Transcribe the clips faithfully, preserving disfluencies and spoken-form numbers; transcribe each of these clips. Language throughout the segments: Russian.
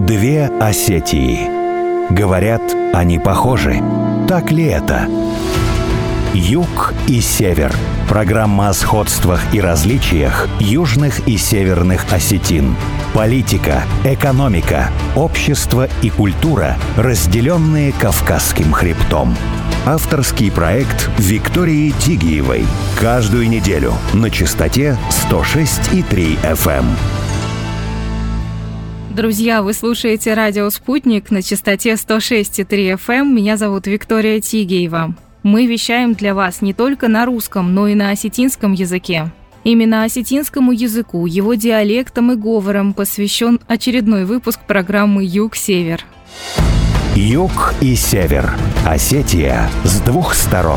Две Осетии. Говорят, они похожи. Так ли это? Юг и север. Программа о сходствах и различиях южных и северных осетин. Политика, экономика, общество и культура, разделенные Кавказским хребтом. Авторский проект Виктории Тигиевой. Каждую неделю на частоте сто шесть и три эф эм. Друзья, вы слушаете радио «Спутник» на частоте сто шесть и три эф эм. Меня зовут Виктория Тигиева. Мы вещаем для вас не только на русском, но и на осетинском языке. Именно осетинскому языку, его диалектам и говорам посвящен очередной выпуск программы «Юг-Север». Юг и север. Осетия с двух сторон.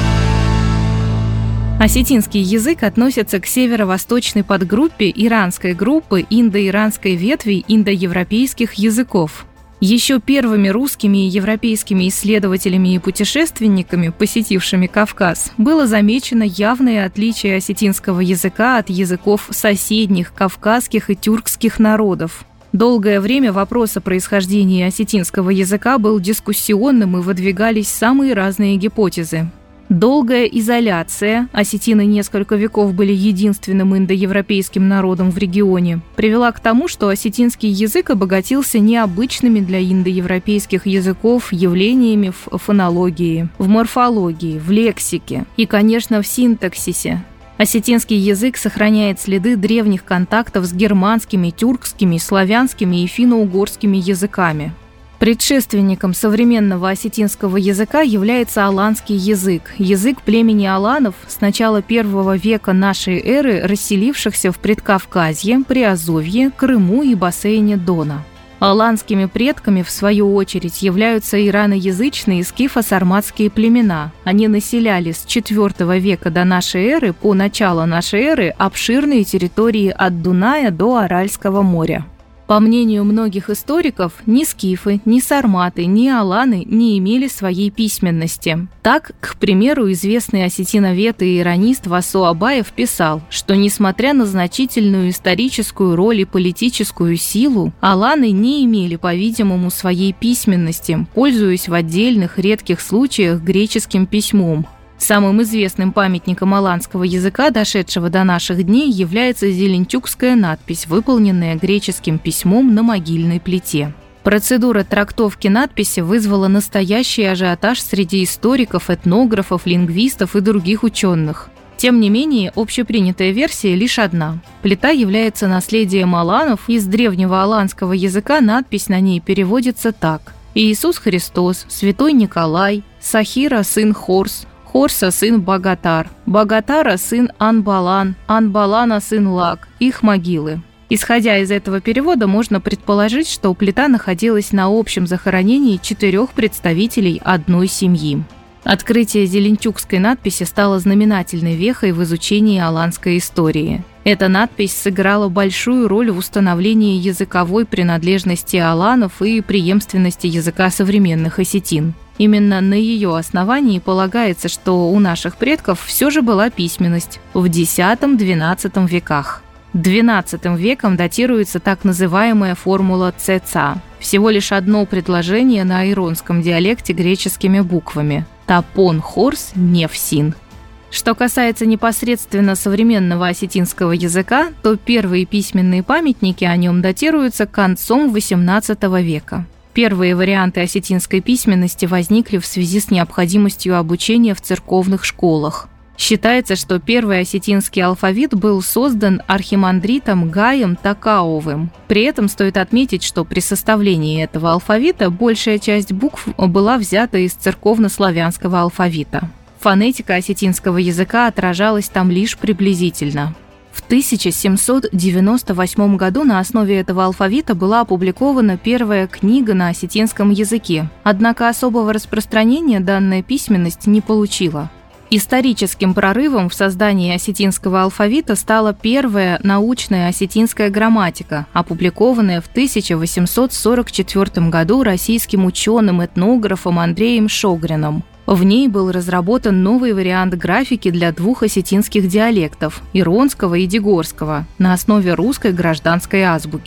Осетинский язык относится к северо-восточной подгруппе иранской группы индоиранской ветви индоевропейских языков. Еще первыми русскими и европейскими исследователями и путешественниками, посетившими Кавказ, было замечено явное отличие осетинского языка от языков соседних кавказских и тюркских народов. Долгое время вопрос о происхождении осетинского языка был дискуссионным и выдвигались самые разные гипотезы. Долгая изоляция, осетины несколько веков были единственным индоевропейским народом в регионе, привела к тому, что осетинский язык обогатился необычными для индоевропейских языков явлениями в фонологии, в морфологии, в лексике и, конечно, в синтаксисе. Осетинский язык сохраняет следы древних контактов с германскими, тюркскими, славянскими и финно-угорскими языками. Предшественником современного осетинского языка является аланский язык, язык племени аланов с начала первого века нашей эры, расселившихся в Предкавказье, Приазовье, Крыму и бассейне Дона. Аланскими предками, в свою очередь, являются ираноязычные скифо-сарматские племена. Они населяли с четвёртого века до нашей эры по начало нашей эры обширные территории от Дуная до Аральского моря. По мнению многих историков, ни скифы, ни сарматы, ни аланы не имели своей письменности. Так, к примеру, известный осетиновед и иронист Васо Абаев писал, что, несмотря на значительную историческую роль и политическую силу, аланы не имели, по-видимому, своей письменности, пользуясь в отдельных редких случаях греческим письмом. Самым известным памятником аланского языка, дошедшего до наших дней, является зеленчукская надпись, выполненная греческим письмом на могильной плите. Процедура трактовки надписи вызвала настоящий ажиотаж среди историков, этнографов, лингвистов и других ученых. Тем не менее, общепринятая версия лишь одна. Плита является наследием аланов, из древнего аланского языка надпись на ней переводится так: «Иисус Христос, Святой Николай, Сахира сын Хорс, Хорса сын Богатар, Богатара сын Анбалан, Анбалана сын Лак, их могилы». Исходя из этого перевода, можно предположить, что плита находилась на общем захоронении четырех представителей одной семьи. Открытие зеленчукской надписи стало знаменательной вехой в изучении аланской истории. Эта надпись сыграла большую роль в установлении языковой принадлежности аланов и преемственности языка современных осетин. Именно на ее основании полагается, что у наших предков все же была письменность в десятом-двенадцатом веках. двенадцатым веком датируется так называемая формула ЦЦА. Всего лишь одно предложение на аэронском диалекте греческими буквами – «Тапон хорс нефсин». Что касается непосредственно современного осетинского языка, то первые письменные памятники о нем датируются концом восемнадцатого века. Первые варианты осетинской письменности возникли в связи с необходимостью обучения в церковных школах. Считается, что первый осетинский алфавит был создан архимандритом Гаем Такаовым. При этом стоит отметить, что при составлении этого алфавита большая часть букв была взята из церковно-славянского алфавита. Фонетика осетинского языка отражалась там лишь приблизительно. В тысяча семьсот девяносто восьмом году на основе этого алфавита была опубликована первая книга на осетинском языке, однако особого распространения данная письменность не получила. Историческим прорывом в создании осетинского алфавита стала первая научная осетинская грамматика, опубликованная в тысяча восемьсот сорок четвёртом году российским ученым-этнографом Андреем Шогрином. В ней был разработан новый вариант графики для двух осетинских диалектов – иронского и дегорского, на основе русской гражданской азбуки.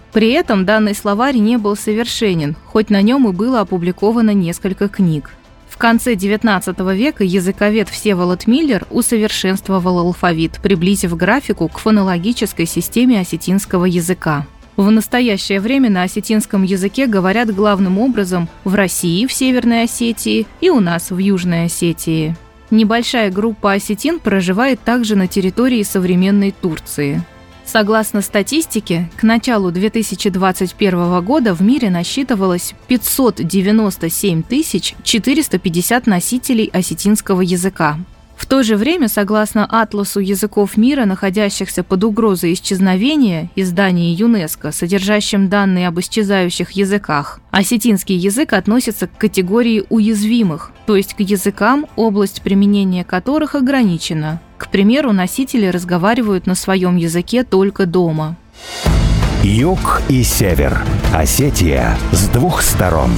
При этом данный словарь не был совершенен, хоть на нем и было опубликовано несколько книг. В конце девятнадцатого века языковед Всеволод Миллер усовершенствовал алфавит, приблизив графику к фонологической системе осетинского языка. В настоящее время на осетинском языке говорят главным образом в России, в Северной Осетии и у нас в Южной Осетии. Небольшая группа осетин проживает также на территории современной Турции. Согласно статистике, к началу две тысячи двадцать первого года в мире насчитывалось пятьсот девяносто семь тысяч четыреста пятьдесят носителей осетинского языка. В то же время, согласно Атласу языков мира, находящихся под угрозой исчезновения, издания ЮНЕСКО, содержащим данные об исчезающих языках, осетинский язык относится к категории уязвимых, то есть к языкам, область применения которых ограничена. К примеру, носители разговаривают на своем языке только дома. Юг и север. Осетия с двух сторон.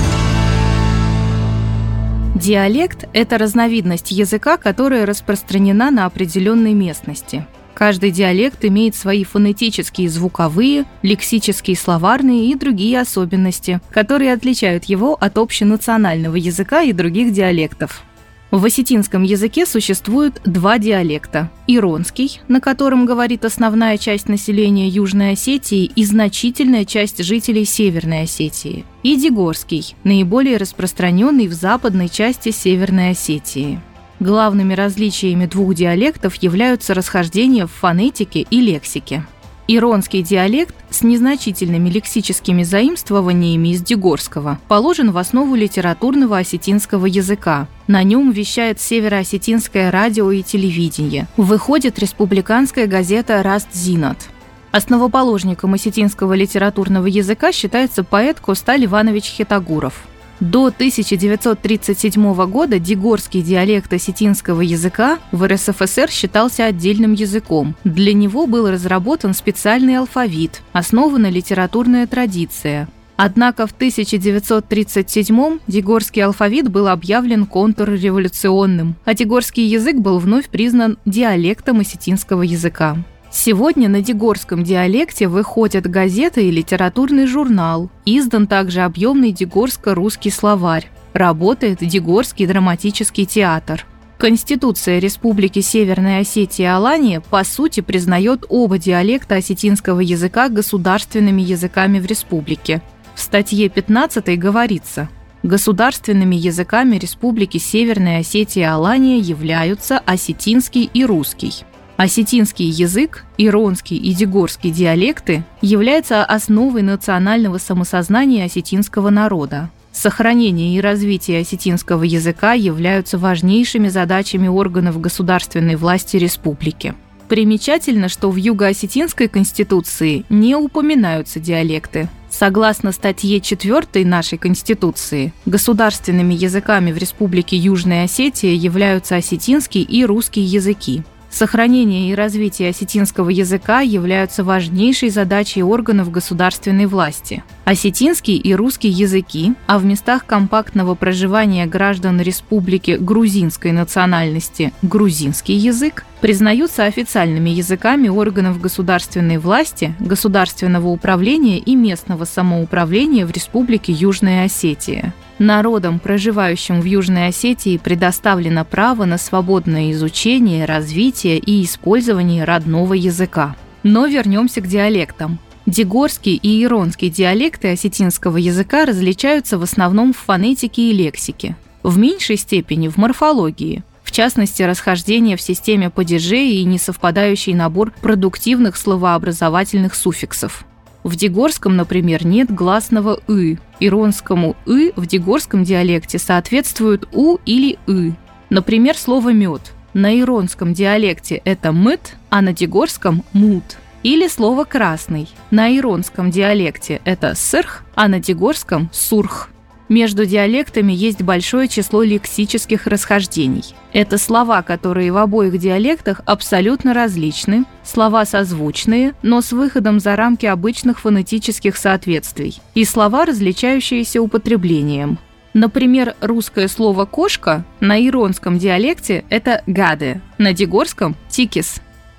Диалект – это разновидность языка, которая распространена на определенной местности. Каждый диалект имеет свои фонетические, звуковые, лексические, словарные и другие особенности, которые отличают его от общенационального языка и других диалектов. В осетинском языке существует два диалекта – иронский, на котором говорит основная часть населения Южной Осетии и значительная часть жителей Северной Осетии, и дигорский, наиболее распространенный в западной части Северной Осетии. Главными различиями двух диалектов являются расхождения в фонетике и лексике. Иронский диалект с незначительными лексическими заимствованиями из дигорского положен в основу литературного осетинского языка. На нем вещает североосетинское радио и телевидение. Выходит республиканская газета «Раст-Зинат». Основоположником осетинского литературного языка считается поэт Косталь Иванович Хитагуров. До тысяча девятьсот тридцать седьмого года дигорский диалект осетинского языка в эр эс эф эс эр считался отдельным языком. Для него был разработан специальный алфавит, основана литературная традиция. Однако в тысяча девятьсот тридцать седьмом дигорский алфавит был объявлен контрреволюционным, а дигорский язык был вновь признан диалектом осетинского языка. Сегодня на дигорском диалекте выходят газеты и литературный журнал. Издан также объемный дигорско-русский словарь. Работает Дигорский драматический театр. Конституция Республики Северная Осетия Алания по сути признает оба диалекта осетинского языка государственными языками в республике. В статье пятнадцатой говорится: государственными языками Республики Северная Осетия Алания являются осетинский и русский. Осетинский язык, иронский и дигорский диалекты являются основой национального самосознания осетинского народа. Сохранение и развитие осетинского языка являются важнейшими задачами органов государственной власти республики. Примечательно, что в Юго-Осетинской конституции не упоминаются диалекты. Согласно статье четвёртой нашей конституции, государственными языками в Республике Южная Осетия являются осетинский и русский языки. Сохранение и развитие осетинского языка являются важнейшей задачей органов государственной власти. Осетинский и русский языки, а в местах компактного проживания граждан республики грузинской национальности грузинский язык, признаются официальными языками органов государственной власти, государственного управления и местного самоуправления в Республике Южная Осетия. Народам, проживающим в Южной Осетии, предоставлено право на свободное изучение, развитие и использование родного языка. Но вернемся к диалектам. Дигорский и иронский диалекты осетинского языка различаются в основном в фонетике и лексике, в меньшей степени в морфологии, в частности, расхождение в системе падежей и несовпадающий набор продуктивных словообразовательных суффиксов. В дигорском, например, нет гласного «ы». Иронскому «ы» в дигорском диалекте соответствует «у» или «ы». Например, слово «мед». На иронском диалекте это «мыт», а на дигорском «мут». Или слово «красный». На иронском диалекте это «сырх», а на дигорском «сурх». Между диалектами есть большое число лексических расхождений. Это слова, которые в обоих диалектах абсолютно различны, слова созвучные, но с выходом за рамки обычных фонетических соответствий, и слова, различающиеся употреблением. Например, русское слово «кошка» на иронском диалекте – это «гаде», на дигорском – «тикис».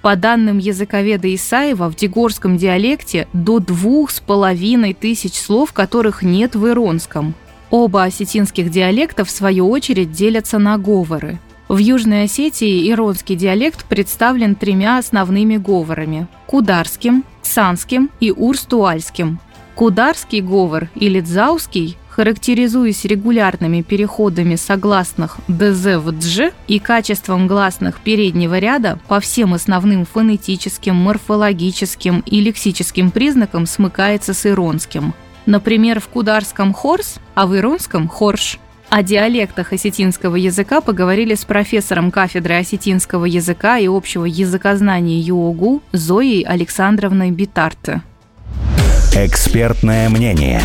По данным языковеда Исаева, в дигорском диалекте до двух с половиной тысяч слов, которых нет в иронском. Оба осетинских диалекта, в свою очередь, делятся на говоры. В Южной Осетии иронский диалект представлен тремя основными говорами – кударским, цанским и урстуальским. Кударский говор или дзаузский, характеризуясь регулярными переходами согласных «дз» в «дж» и качеством гласных переднего ряда, по всем основным фонетическим, морфологическим и лексическим признакам смыкается с иронским. Например, в кударском «хорс», а в иронском «хорш». О диалектах осетинского языка поговорили с профессором кафедры осетинского языка и общего языкознания ЮОГУ Зоей Александровной Битарте. Экспертное мнение.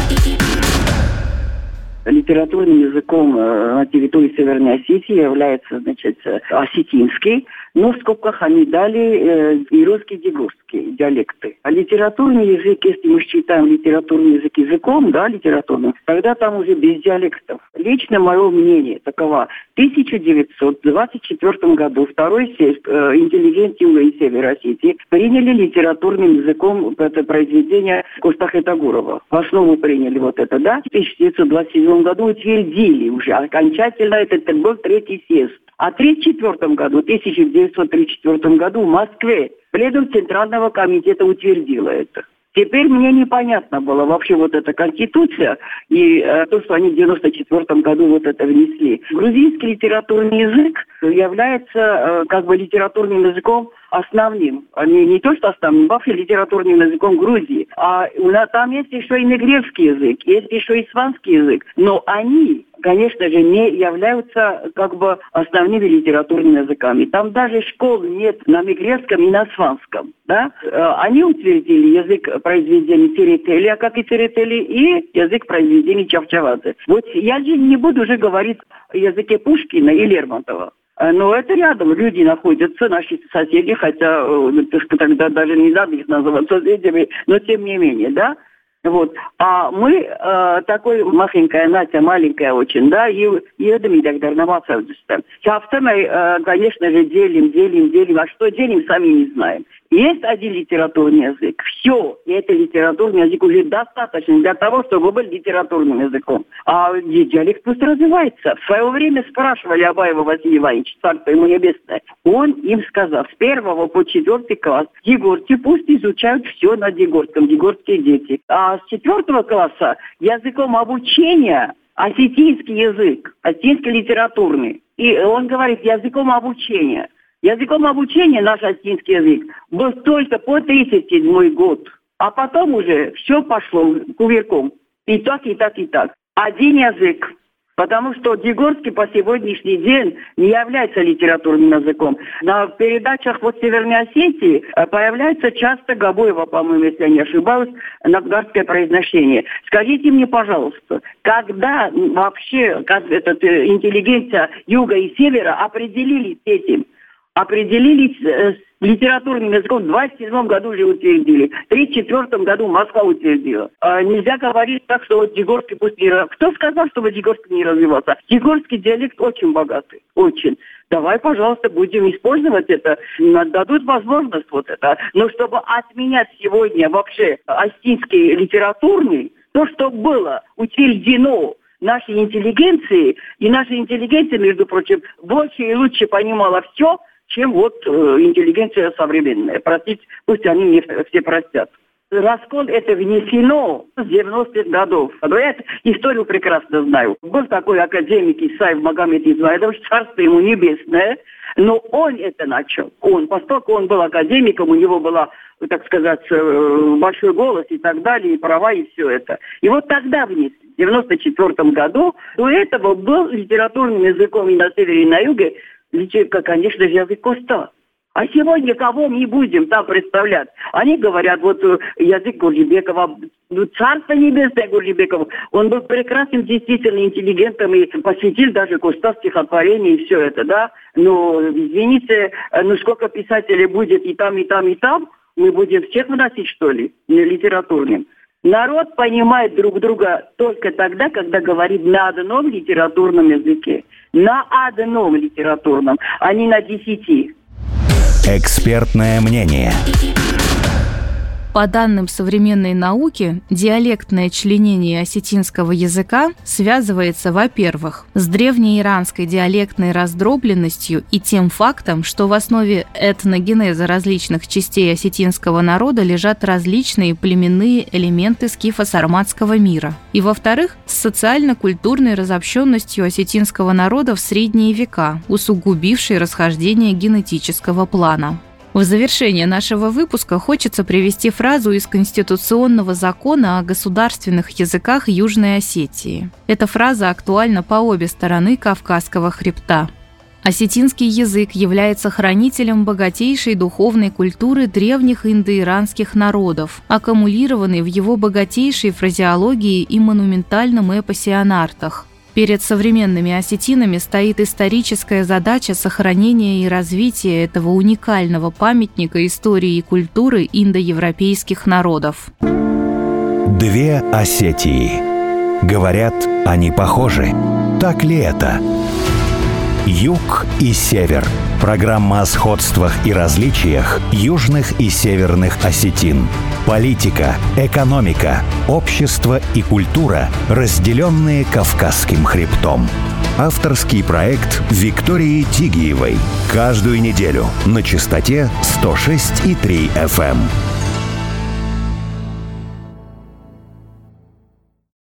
Литературным языком на территории Северной Осетии является, значит, осетинский, но в скобках они дали э, иронские, дигорские диалекты. А литературный язык, если мы считаем литературный язык языком, да, литературным, тогда там уже без диалектов. Лично мое мнение таково. В тысяча девятьсот двадцать четвёртом году второй съезд э, интеллигент Юга и Севера Осетии приняли литературным языком это произведение Костаха Тагурова. В основу приняли вот это, да. В тысяча девятьсот двадцать седьмом году утвердили уже окончательно, это был третий съезд. А в тысяча девятьсот тридцать четвёртом году, в тысяча девятьсот тридцать четвёртом году в Москве пленум Центрального комитета утвердило это. Теперь мне непонятно было вообще вот эта конституция и э, то, что они в девяносто четвёртом году вот это внесли. Грузинский литературный язык является э, как бы литературным языком основным. Не, не то, что основным, вообще литературным языком Грузии. А у нас там есть еще и негревский язык, есть еще и испанский язык. Но они, конечно же, не являются как бы основными литературными языками. Там даже школ нет на негревском и на испанском. Да? Они утвердили язык произведений Церетели, а как и Церетели, и язык произведений Чавчавадзе. Вот я же не буду уже говорить о языке Пушкина и Лермонтова. Но это рядом люди находятся, наши соседи, хотя тогда даже не надо их называть соседями, но тем не менее, да. Вот. А мы э, такой маленькая Натя, маленькая очень, да, и едем и так далее, на Масавдистан. Часто мы, э, конечно же, делим, делим, делим, а что делим, сами не знаем. Есть один литературный язык, все, и этот литературный язык уже достаточно для того, чтобы был литературным языком. А диалект пусть развивается. В свое время спрашивали Абаева Василия Ивановича, царство ему небесное. Он им сказал, с первого по четвертый класс дигорцы пусть изучают все на дигорском, дигорские дети. А с четвертого класса языком обучения осетинский язык, осетинский литературный. И он говорит, языком обучения. Языком обучения наш осетинский язык был только по тридцать седьмой год. А потом уже все пошло кувырком. И так, и так, и так. Один язык. Потому что дигорский по сегодняшний день не является литературным языком. На передачах вот Северной Осетии появляется часто Габоева, по-моему, если я не ошибаюсь, новгородское произношение. Скажите мне, пожалуйста, когда вообще как этот, интеллигенция Юга и Севера определились с этим? Определились э, с литературным языком, в двадцать седьмом году уже утвердили, в тридцать четвёртом году Москва утвердила. А нельзя говорить так, что вот дигорский пусть не развивался. Кто сказал, чтобы дигорский не развивался? Дигорский диалект очень богатый, очень. Давай, пожалуйста, будем использовать это, дадут возможность вот это. Но чтобы отменять сегодня вообще осетинский литературный, то, что было утверждено нашей интеллигенции, и наша интеллигенция, между прочим, больше и лучше понимала все, чем вот э, интеллигенция современная. Простите, пусть они мне все простят. Раскол это внесено с девяностых годов. Но я историю прекрасно знаю. Был такой академик Исаев Магомед Измайлович, царство ему небесное, но он это начал. Он, поскольку он был академиком, у него была, так сказать, большой голос и так далее, и права, и все это. И вот тогда внесли. В девяносто четвёртом году до этого был литературным языком и на севере, и на юге, конечно же, язык Коста. А сегодня кого мы будем там представлять? Они говорят, вот язык Гуржибекова, ну, царство небесное Гуржибекова, он был прекрасным, действительно интеллигентом и посвятил даже Коста стихотворение и все это, да? Но, извините, ну сколько писателей будет и там, и там, и там, мы будем всех выносить, что ли, литературным? Народ понимает друг друга только тогда, когда говорит на одном литературном языке. На одном литературном, а не на десяти. Экспертное мнение. По данным современной науки, диалектное членение осетинского языка связывается, во-первых, с древнеиранской диалектной раздробленностью и тем фактом, что в основе этногенеза различных частей осетинского народа лежат различные племенные элементы скифо-сарматского мира. И, во-вторых, с социально-культурной разобщенностью осетинского народа в средние века, усугубившей расхождение генетического плана. В завершение нашего выпуска хочется привести фразу из Конституционного закона о государственных языках Южной Осетии. Эта фраза актуальна по обе стороны Кавказского хребта. Осетинский язык является хранителем богатейшей духовной культуры древних индоиранских народов, аккумулированной в его богатейшей фразеологии и монументальном эпосе о нартах. Перед современными осетинами стоит историческая задача сохранения и развития этого уникального памятника истории и культуры индоевропейских народов. Две Осетии. Говорят, они похожи. Так ли это? Юг и север. Программа о сходствах и различиях южных и северных осетин. Политика, экономика, общество и культура, разделенные Кавказским хребтом. Авторский проект Виктории Тигиевой. Каждую неделю на частоте сто шесть и три эф эм.